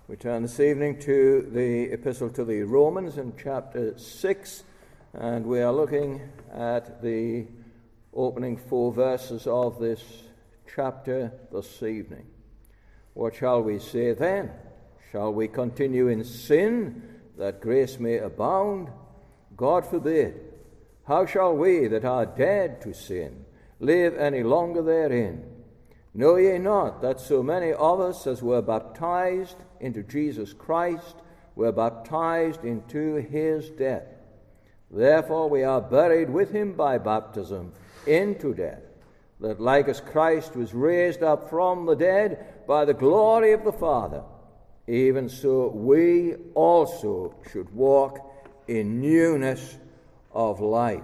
We turn this evening to the Epistle to the Romans in chapter 6, and we are looking at the opening 4 verses of this chapter this evening. What shall we say then? Shall we continue in sin that grace may abound? God forbid. How shall we that are dead to sin live any longer therein? Know ye not that so many of us as were baptized into Jesus Christ were baptized into his death? Therefore we are buried with him by baptism into death, that like as Christ was raised up from the dead by the glory of the Father, even so we also should walk in newness of life.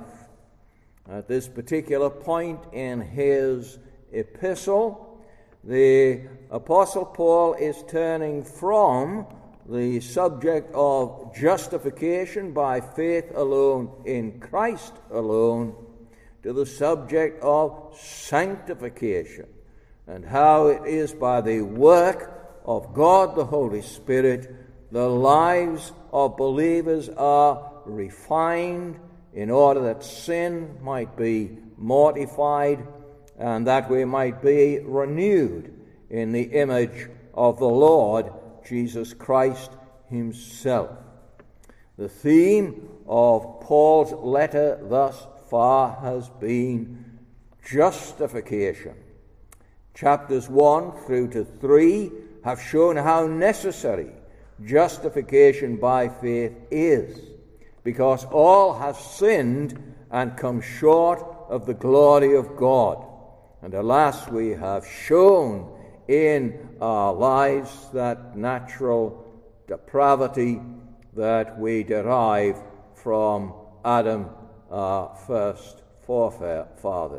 At this particular point in his epistle, the Apostle Paul is turning from the subject of justification by faith alone in Christ alone to the subject of sanctification and how it is by the work of God the Holy Spirit the lives of believers are refined in order that sin might be mortified and that we might be renewed in the image of the Lord Jesus Christ himself. The theme of Paul's letter thus far has been justification. Chapters 1 through to 3 have shown how necessary justification by faith is, because all have sinned and come short of the glory of God. And alas, we have shown in our lives that natural depravity that we derive from Adam, our first forefather.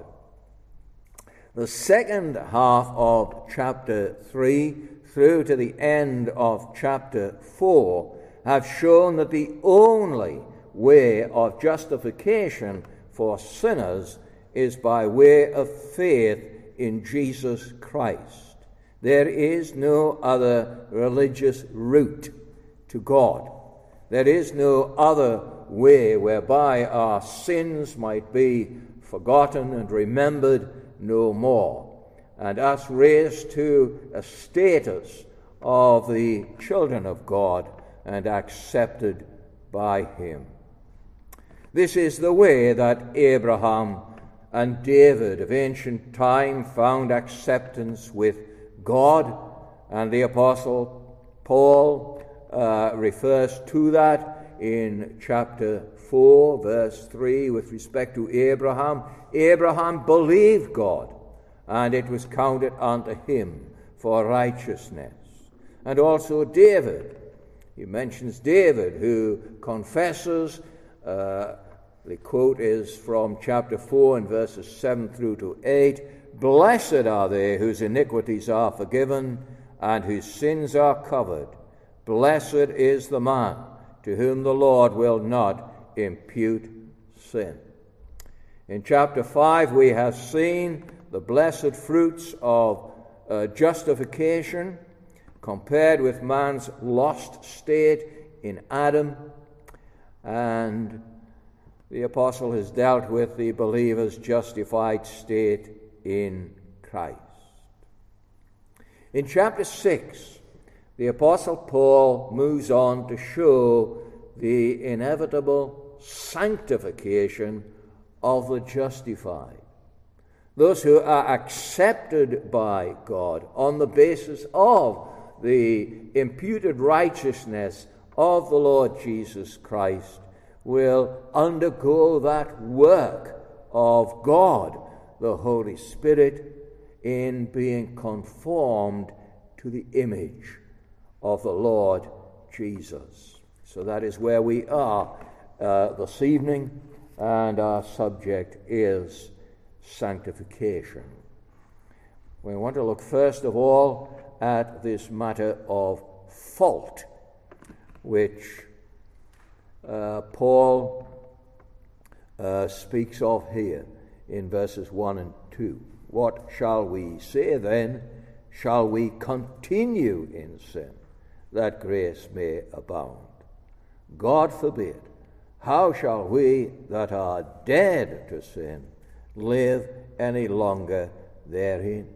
The second half of chapter 3 through to the end of chapter 4 have shown that the only way of justification for sinners is by way of faith in Jesus Christ. There is no other religious route to God. There is no other way whereby our sins might be forgotten and remembered no more, and us raised to a status of the children of God and accepted by him. This is the way that Abraham and David of ancient time found acceptance with God, and the Apostle Paul refers to that in chapter 4, verse 3, with respect to Abraham. Abraham believed God, and it was counted unto him for righteousness. And also David. He mentions David, who confesses, the quote is from chapter 4 and verses 7 through to 8, "Blessed are they whose iniquities are forgiven and whose sins are covered. Blessed is the man to whom the Lord will not impute sin." In chapter 5 we have seen the blessed fruits of justification compared with man's lost state in Adam, and the apostle has dealt with the believer's justified state in Christ. In chapter 6, the apostle Paul moves on to show the inevitable sanctification of the justified. Those who are accepted by God on the basis of the imputed righteousness of the Lord Jesus Christ will undergo that work of God, the Holy Spirit, in being conformed to the image of the Lord Jesus. So that is where we are this evening, and our subject is sanctification. We want to look first of all at this matter of fault, which Paul speaks of here in verses 1 and 2. What shall we say then? Shall we continue in sin that grace may abound. God forbid. How shall we that are dead to sin live any longer therein?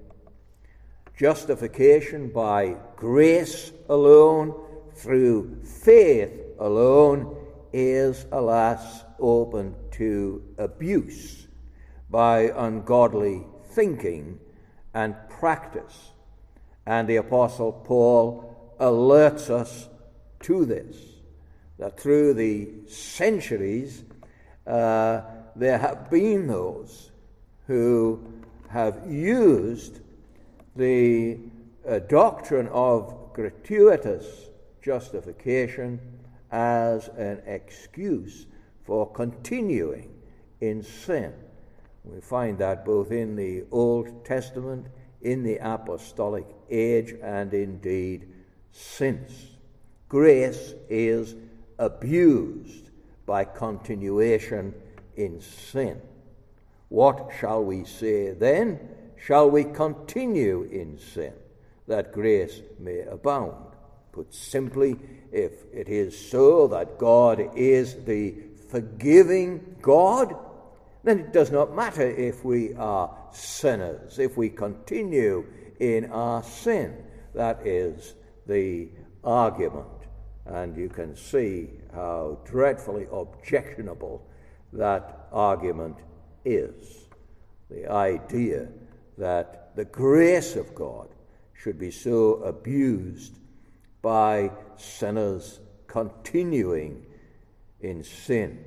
Justification by grace alone, through faith alone, is, alas, open to abuse by ungodly thinking and practice. And the Apostle Paul alerts us to this, that through the centuries there have been those who have used the doctrine of gratuitous justification as an excuse for continuing in sin. We find that both in the Old Testament, in the apostolic age, and indeed since. Grace is abused by continuation in sin. What shall we say then? Shall we continue in sin, that grace may abound? Put simply, if it is so that God is the forgiving God, then it does not matter if we are sinners, if we continue in our sin. That is the argument. And you can see how dreadfully objectionable that argument is. The idea that the grace of God should be so abused by sinners continuing in sin.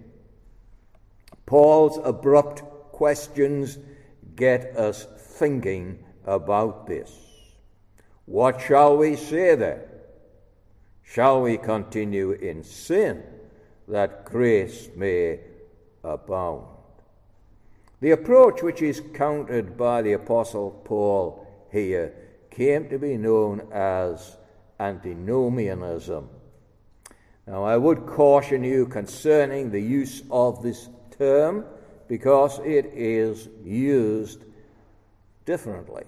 Paul's abrupt questions get us thinking about this. What shall we say then? Shall we continue in sin, that grace may abound? The approach which is countered by the Apostle Paul here came to be known as antinomianism. Now, I would caution you concerning the use of this term, because it is used differently.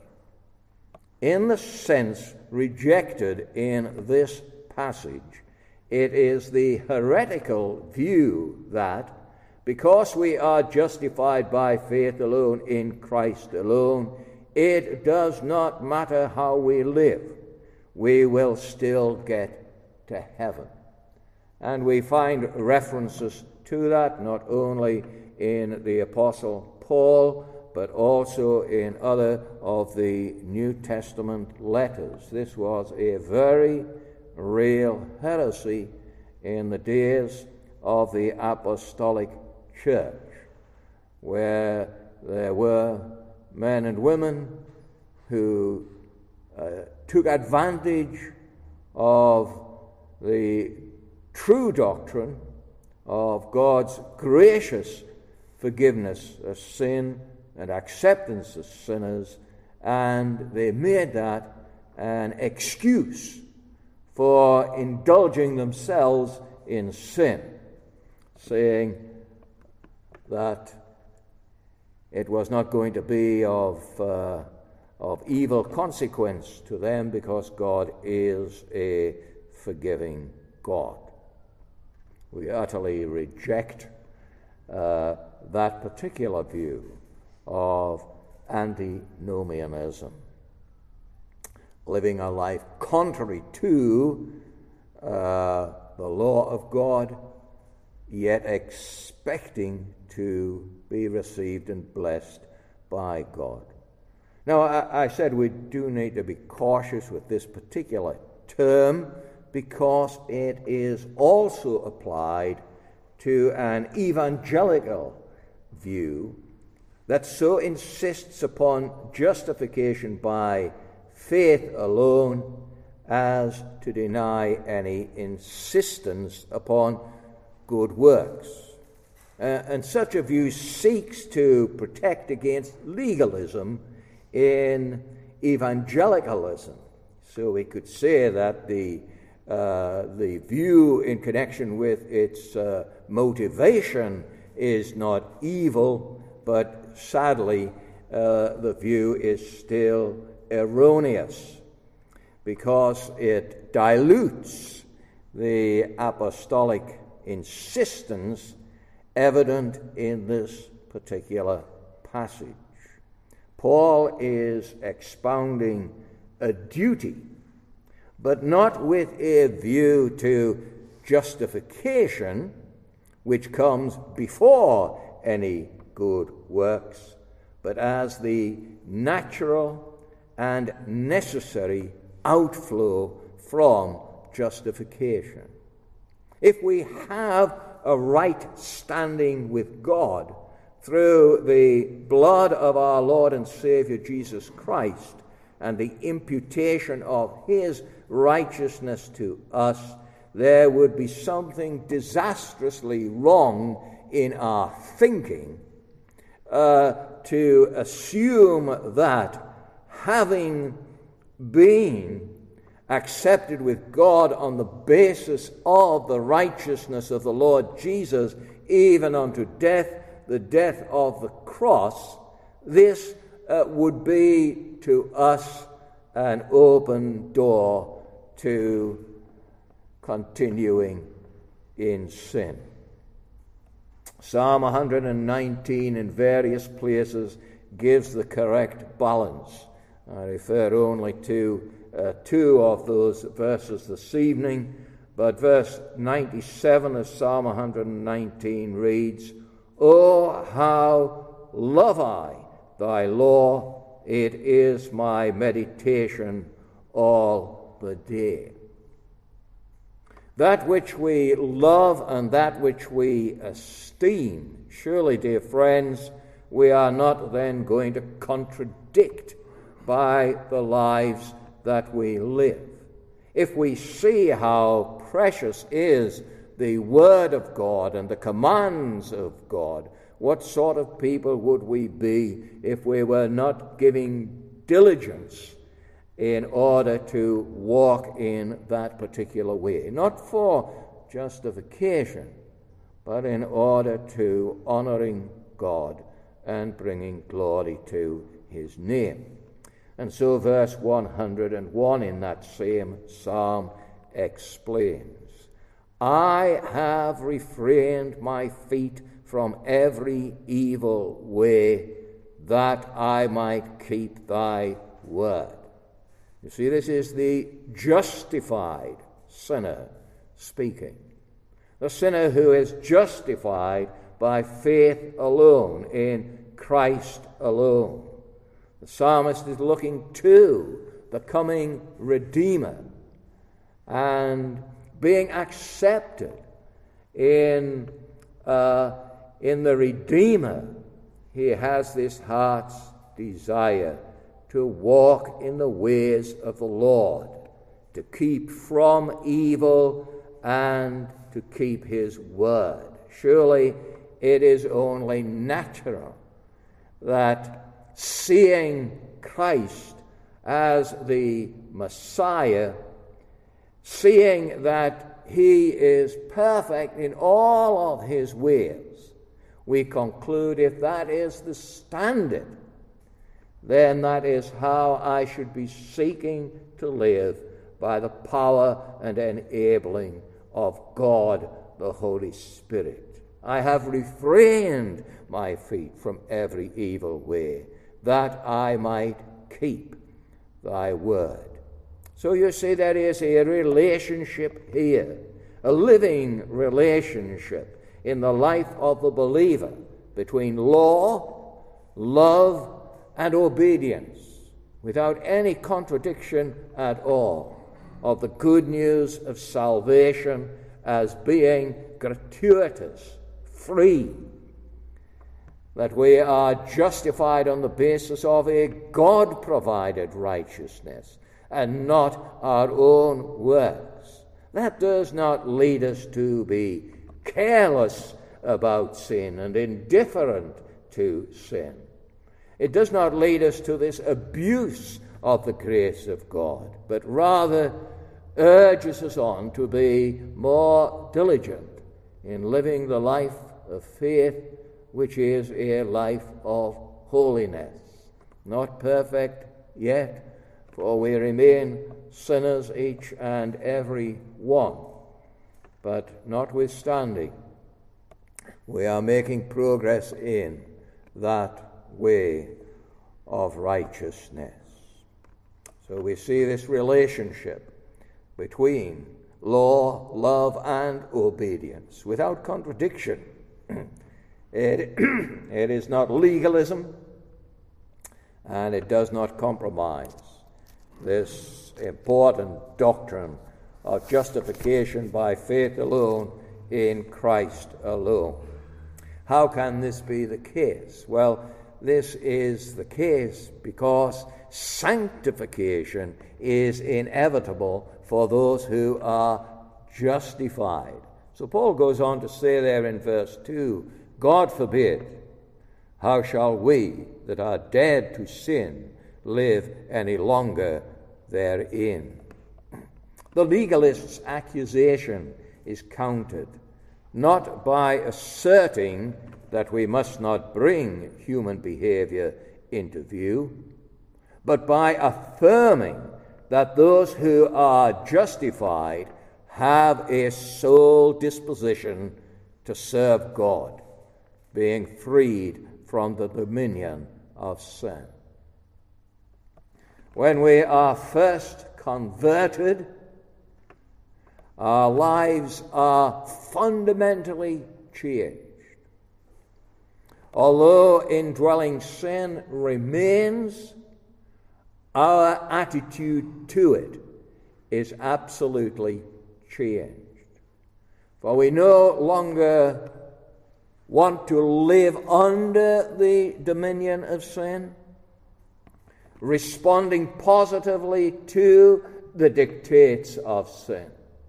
In the sense rejected in this passage, it is the heretical view that because we are justified by faith alone in Christ alone, it does not matter how we live, we will still get to heaven. And we find references to that not only in the Apostle Paul, but also in other of the New Testament letters. This was a very real heresy in the days of the Apostolic Church, where there were men and women who took advantage of the true doctrine of God's gracious forgiveness of sin and acceptance of sinners, and they made that an excuse for indulging themselves in sin, saying that it was not going to be of evil consequence to them because God is a forgiving God. We utterly reject that particular view of antinomianism, living a life contrary to the law of God, yet expecting to be received and blessed by God. Now, I said we do need to be cautious with this particular term because it is also applied to an evangelical view that so insists upon justification by faith alone as to deny any insistence upon good works. And such a view seeks to protect against legalism in evangelicalism. So we could say that the view in connection with its motivation is not evil, but sadly the view is still erroneous. because it dilutes the apostolic insistence evident in this particular passage. Paul is expounding a duty, but not with a view to justification, which comes before any good works, but as the natural and necessary outflow from justification. If we have a right standing with God through the blood of our Lord and Savior Jesus Christ and the imputation of his righteousness to us, there would be something disastrously wrong in our thinking to assume that having been accepted with God on the basis of the righteousness of the Lord Jesus, even unto death, the death of the cross, this would be to us an open door to continuing in sin. Psalm 119 in various places gives the correct balance. I refer only to two of those verses this evening, but verse 97 of Psalm 119 reads, "O how love I thy law, it is my meditation all the day." That which we love and that which we esteem, surely, dear friends, we are not then going to contradict by the lives that we live. If we see how precious is the Word of God and the commands of God, what sort of people would we be if we were not giving diligence in order to walk in that particular way? Not for justification, but in order to honoring God and bringing glory to his name. And so verse 101 in that same psalm explains, "I have refrained my feet from every evil way, that I might keep thy word." You see, this is the justified sinner speaking. The sinner who is justified by faith alone, in Christ alone. The psalmist is looking to the coming Redeemer and being accepted in the Redeemer. He has this heart's desire to walk in the ways of the Lord, to keep from evil and to keep his word. Surely it is only natural that seeing Christ as the Messiah, seeing that he is perfect in all of his ways, we conclude if that is the standard, then that is how I should be seeking to live, by the power and enabling of God the Holy Spirit. I have refrained my feet from every evil way, that I might keep thy word. So you see, there is a relationship here, a living relationship in the life of the believer between law, love, and obedience, without any contradiction at all, of the good news of salvation as being gratuitous, free, that we are justified on the basis of a God-provided righteousness and not our own works. That does not lead us to be careless about sin and indifferent to sin. It does not lead us to this abuse of the grace of God, but rather urges us on to be more diligent in living the life of faith, which is a life of holiness. Not perfect yet, for we remain sinners, each and every one. But notwithstanding, we are making progress in that way of righteousness. So we see this relationship between law, love, and obedience without contradiction. It is not legalism, and it does not compromise this important doctrine of justification by faith alone in Christ alone. How can this be the case? Well, this is the case because sanctification is inevitable for those who are justified. So Paul goes on to say there in verse 2, God forbid, how shall we that are dead to sin live any longer therein? The legalist's accusation is countered not by asserting that we must not bring human behavior into view, but by affirming that those who are justified have a sole disposition to serve God, being freed from the dominion of sin. When we are first converted, our lives are fundamentally changed. Although indwelling sin remains, our attitude to it is absolutely changed. For we no longer want to live under the dominion of sin, responding positively to the dictates of sin.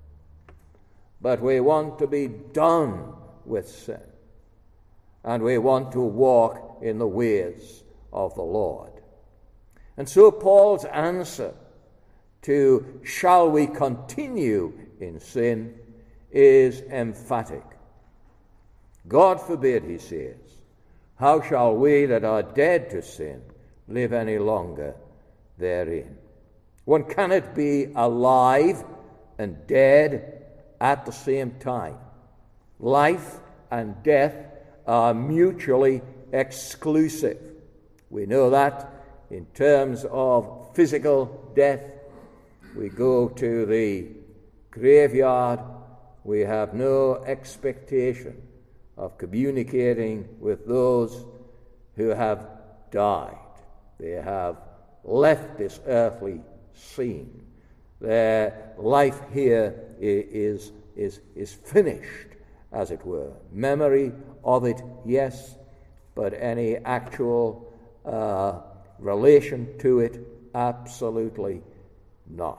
But we want to be done with sin, and we want to walk in the ways of the Lord. And so Paul's answer to shall we continue in sin is emphatic. God forbid, he says, how shall we that are dead to sin live any longer therein? One cannot be alive and dead at the same time. Life and death are mutually exclusive. We know that in terms of physical death. We go to the graveyard, we have no expectation of communicating with those who have died. They have left this earthly scene. Their life here is finished, as it were. Memory of it, yes, but any actual relation to it, absolutely not.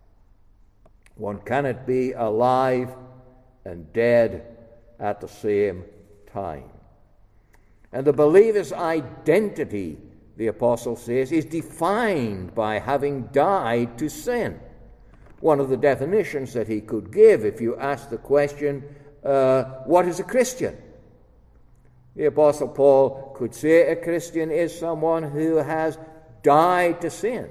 One cannot be alive and dead at the same time. And the believer's identity, the apostle says, is defined by having died to sin. One of the definitions that he could give if you ask the question, what is a Christian? The apostle Paul could say a Christian is someone who has died to sin.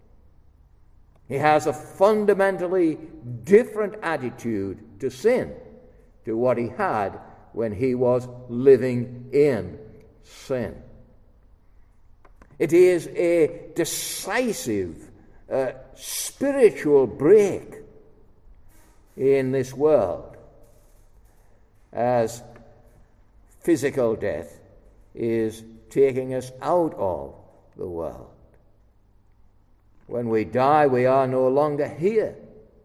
He has a fundamentally different attitude to sin to what he had when he was living in sin. It is a decisive spiritual break in this world, as physical death is taking us out of the world. When we die, we are no longer here.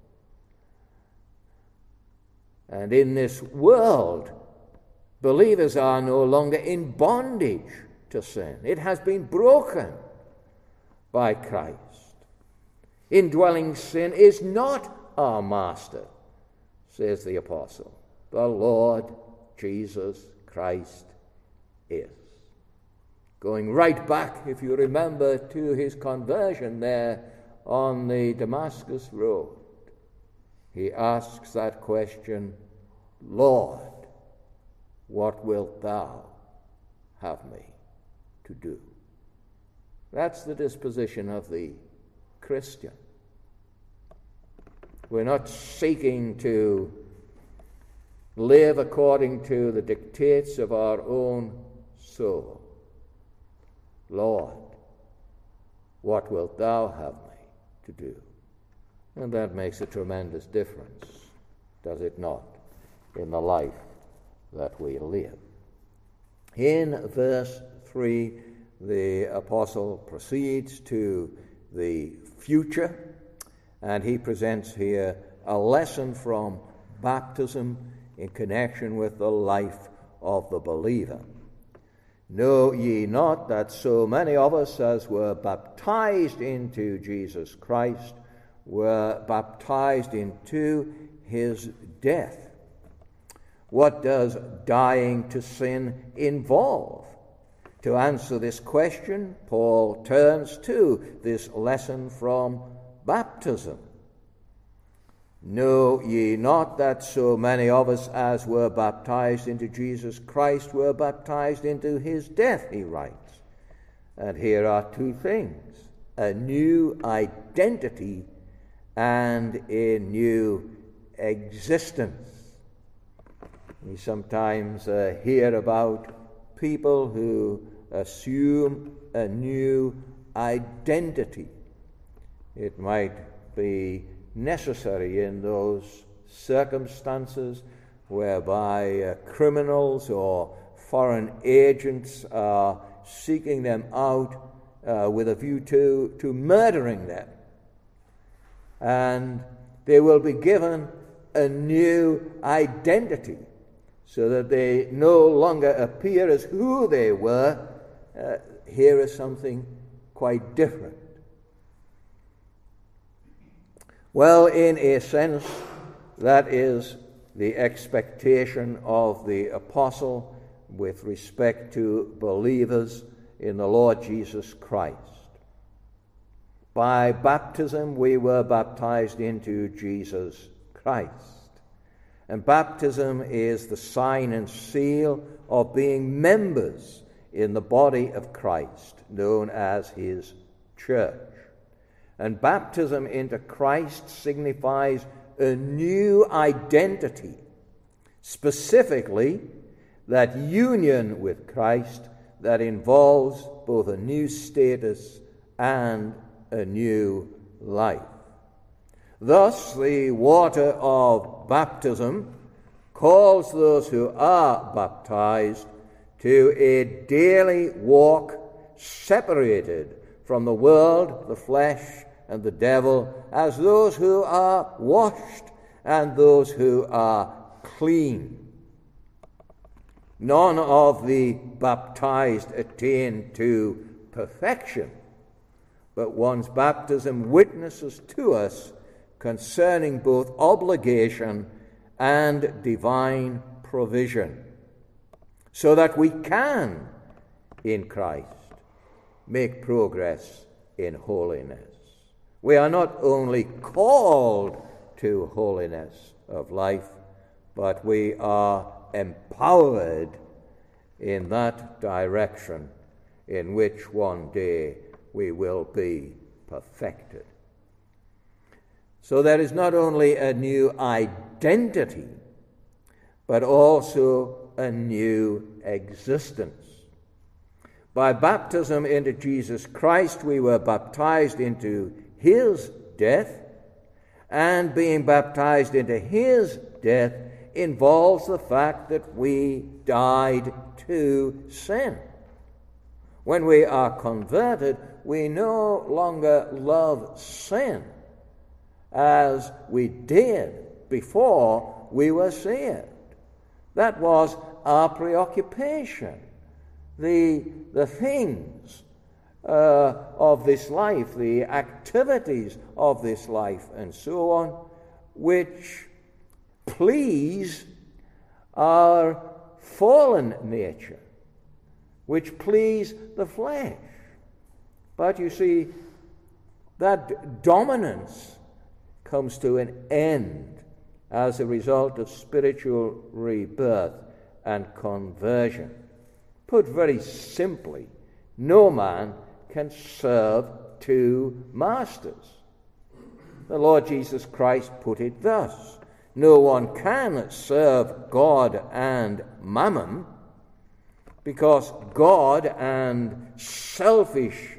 And in this world, believers are no longer in bondage to sin. It has been broken by Christ. Indwelling sin is not our master, says the apostle. The Lord Jesus Christ is. Going right back, if you remember, to his conversion there on the Damascus Road, he asks that question, Lord, what wilt thou have me to do? That's the disposition of the Christian. We're not seeking to live according to the dictates of our own soul. Lord, what wilt thou have me to do? And that makes a tremendous difference, does it not, in the life that we live. In verse 3, the apostle proceeds to the future, and he presents here a lesson from baptism in connection with the life of the believer. Know ye not that so many of us as were baptized into Jesus Christ were baptized into his death? What does dying to sin involve? To answer this question, Paul turns to this lesson from baptism. Know ye not that so many of us as were baptized into Jesus Christ were baptized into his death, he writes. And here are two things: a new identity and a new existence. We sometimes hear about people who assume a new identity. It might be necessary in those circumstances whereby criminals or foreign agents are seeking them out with a view to murdering them. And they will be given a new identity so that they no longer appear as who they were. Here is something quite different. Well, in a sense, that is the expectation of the apostle with respect to believers in the Lord Jesus Christ. By baptism, we were baptized into Jesus Christ. And baptism is the sign and seal of being members in the body of Christ, known as his church. And baptism into Christ signifies a new identity, specifically that union with Christ that involves both a new status and a new life. Thus, the water of baptism calls those who are baptized to a daily walk separated from the world, the flesh, and the devil, as those who are washed and those who are clean. None of the baptized attain to perfection, but one's baptism witnesses to us concerning both obligation and divine provision, so that we can, in Christ, make progress in holiness. We are not only called to holiness of life, but we are empowered in that direction in which one day we will be perfected. So there is not only a new identity, but also a new existence. By baptism into Jesus Christ, we were baptized into his death, and being baptized into his death involves the fact that we died to sin. When we are converted, we no longer love sin as we did before we were saved. That was our preoccupation. The things of this life, the activities of this life, and so on, which please our fallen nature, which please the flesh. But you see, that dominance comes to an end as a result of spiritual rebirth and conversion. Put very simply, no man can serve two masters. the Lord Jesus Christ put it thus: no one can serve God and mammon, because God and selfish,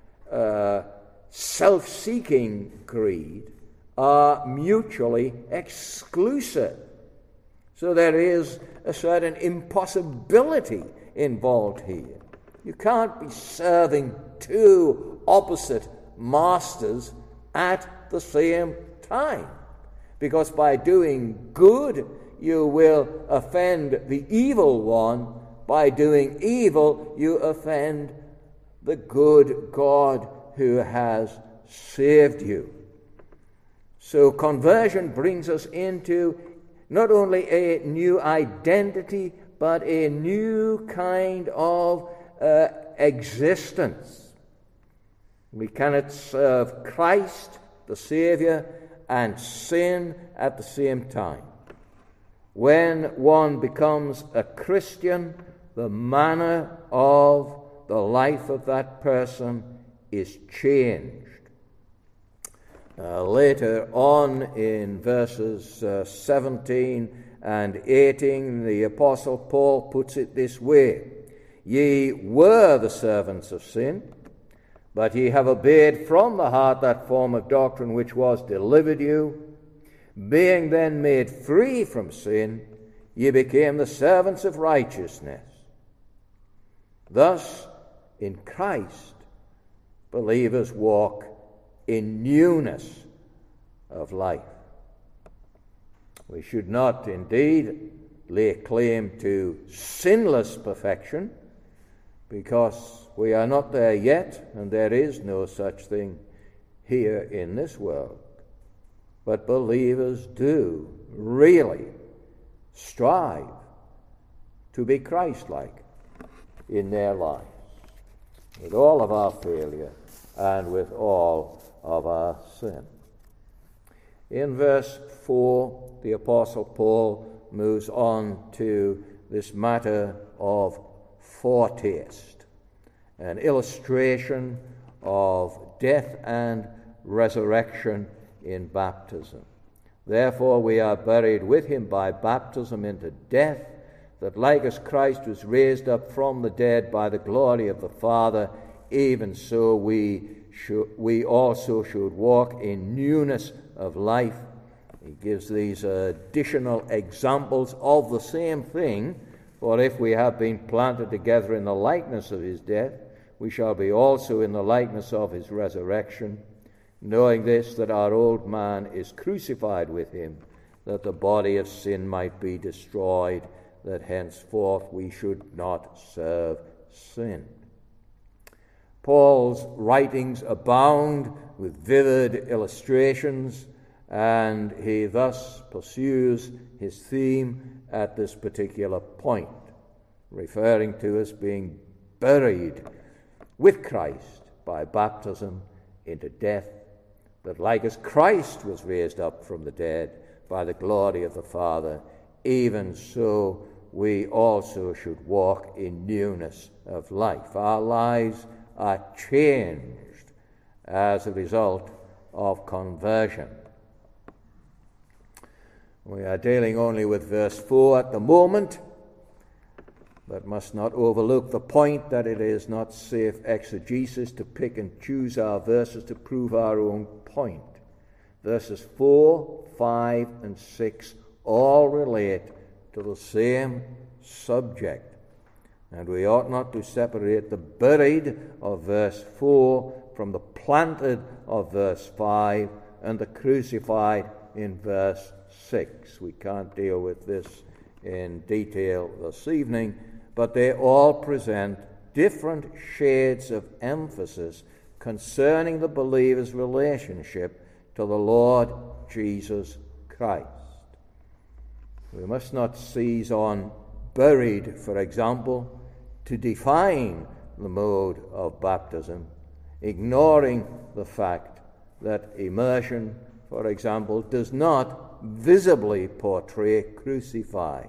self-seeking greed are mutually exclusive. So there is a certain impossibility involved here. You can't be serving two opposite masters at the same time, because by doing good you will offend the evil one. By doing evil you offend the good God who has saved you. So conversion brings us into not only a new identity, but a new kind of existence. We cannot serve Christ, the Savior, and sin at the same time. When one becomes a Christian, the manner of the life of that person is changed. Later on in verses 17 and 18, the Apostle Paul puts it this way: Ye were the servants of sin, but ye have obeyed from the heart that form of doctrine which was delivered you. Being then made free from sin, ye became the servants of righteousness. Thus, in Christ, believers walk in newness of life. We should not indeed lay claim to sinless perfection, because we are not there yet, and there is no such thing here in this world. But believers do really strive to be Christ-like in their lives, with all of our failure and with all of our sin. In verse 4, the Apostle Paul moves on to this matter of foretaste, an illustration of death and resurrection in baptism. Therefore we are buried with him by baptism into death, that like as Christ was raised up from the dead by the glory of the Father, even so we also should walk in newness of life. He gives these additional examples of the same thing. For if we have been planted together in the likeness of his death, we shall be also in the likeness of his resurrection, knowing this, that our old man is crucified with him, that the body of sin might be destroyed, that henceforth we should not serve sin. Paul's writings abound with vivid illustrations, and he thus pursues his theme at this particular point, referring to us being buried with Christ by baptism into death, that like as Christ was raised up from the dead by the glory of the Father, even so we also should walk in newness of life. Our lives are changed as a result of conversion. We are dealing only with verse 4 at the moment, but must not overlook the point that it is not safe exegesis to pick and choose our verses to prove our own point. Verses 4, 5, and 6 all relate to the same subject, and we ought not to separate the buried of verse 4 from the planted of verse 5 and the crucified in verse 6. We can't deal with this in detail this evening, but they all present different shades of emphasis concerning the believer's relationship to the Lord Jesus Christ. We must not seize on buried, for example, to define the mode of baptism, ignoring the fact that immersion, for example, does not visibly portray crucified.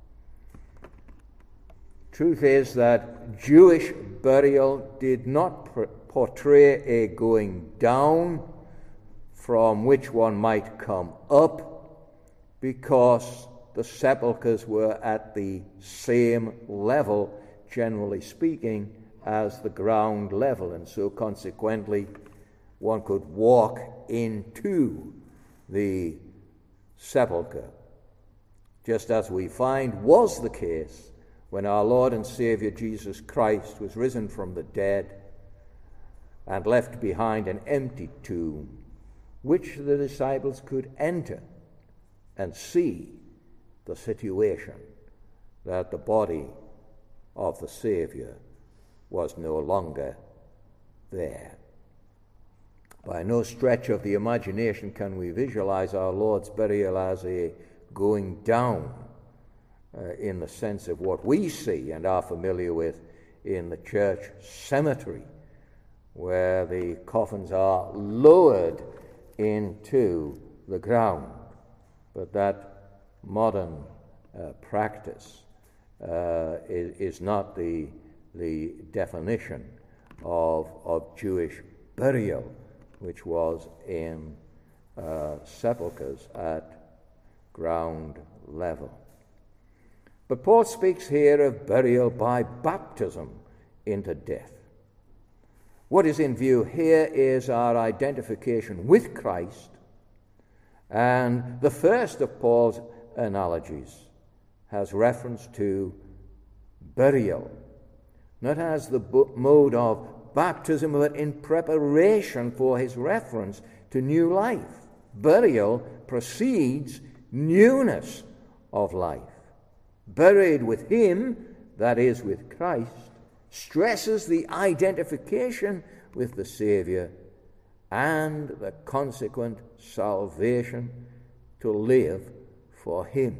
Truth is that Jewish burial did not portray a going down from which one might come up, because the sepulchres were at the same level, generally speaking, as the ground level, and so consequently one could walk into the sepulchre, just as we find was the case when our Lord and Savior Jesus Christ was risen from the dead and left behind an empty tomb, which the disciples could enter and see the situation that the body of the Savior was no longer there. By no stretch of the imagination can we visualize our Lord's burial as a going down in the sense of what we see and are familiar with in the church cemetery, where the coffins are lowered into the ground. But that modern practice is not the definition of Jewish burial, which was in sepulchres at ground level. But Paul speaks here of burial by baptism into death. What is in view here is our identification with Christ, and the first of Paul's analogies has reference to burial, not as the mode of baptism, but in preparation for his reference to new life. Burial precedes newness of life. Buried with him, that is, with Christ, stresses the identification with the Savior and the consequent salvation to live for him.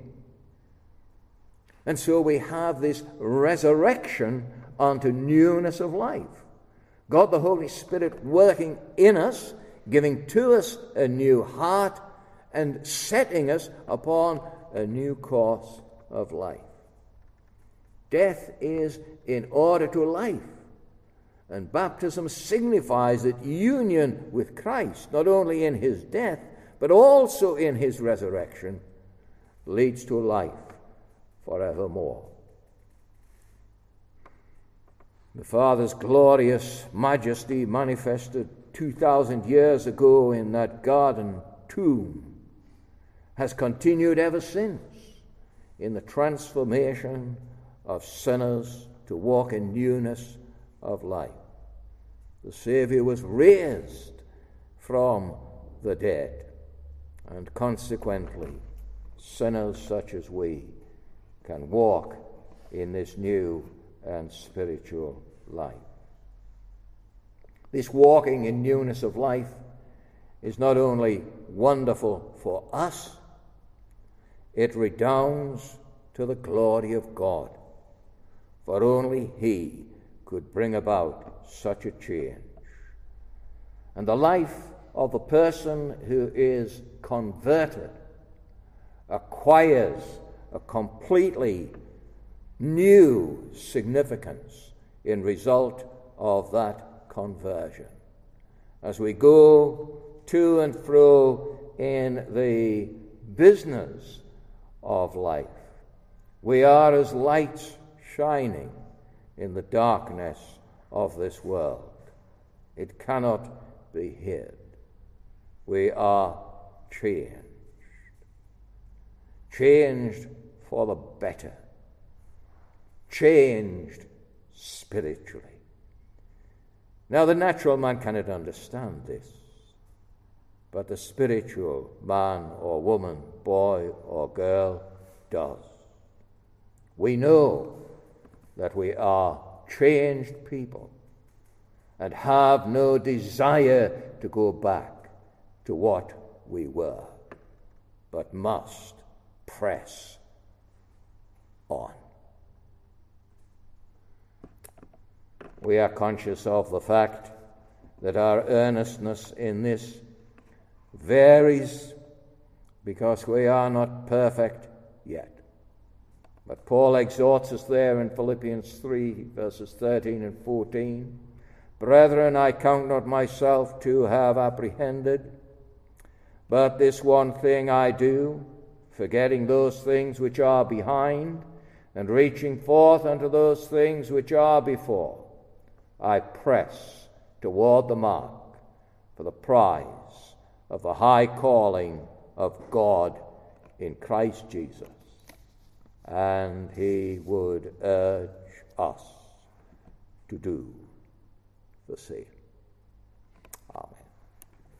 And so we have this resurrection unto newness of life. God the Holy Spirit working in us, giving to us a new heart, and setting us upon a new course of life. Death is in order to life, and baptism signifies that union with Christ, not only in his death, but also in his resurrection, leads to life forevermore. The Father's glorious majesty manifested 2,000 years ago in that garden tomb has continued ever since in the transformation of sinners to walk in newness of life. The Savior was raised from the dead, and consequently sinners such as we can walk in this new and spiritual life. This walking in newness of life is not only wonderful for us, it redounds to the glory of God, for only he could bring about such a change. And the life of the person who is converted acquires a completely new significance in result of that conversion. As we go to and fro in the business of life, we are as lights shining in the darkness of this world. It cannot be hid. We are changed for the better, changed spiritually. Now, the natural man cannot understand this, but the spiritual man or woman, boy or girl, does. We know that we are changed people and have no desire to go back to what we were, but must press on. We are conscious of the fact that our earnestness in this varies because we are not perfect yet. But Paul exhorts us there in Philippians 3, verses 13 and 14. Brethren, I count not myself to have apprehended, But this one thing I do, forgetting those things which are behind, and reaching forth unto those things which are before, I press toward the mark for the prize of the high calling of God in Christ Jesus. And he would urge us to do the same.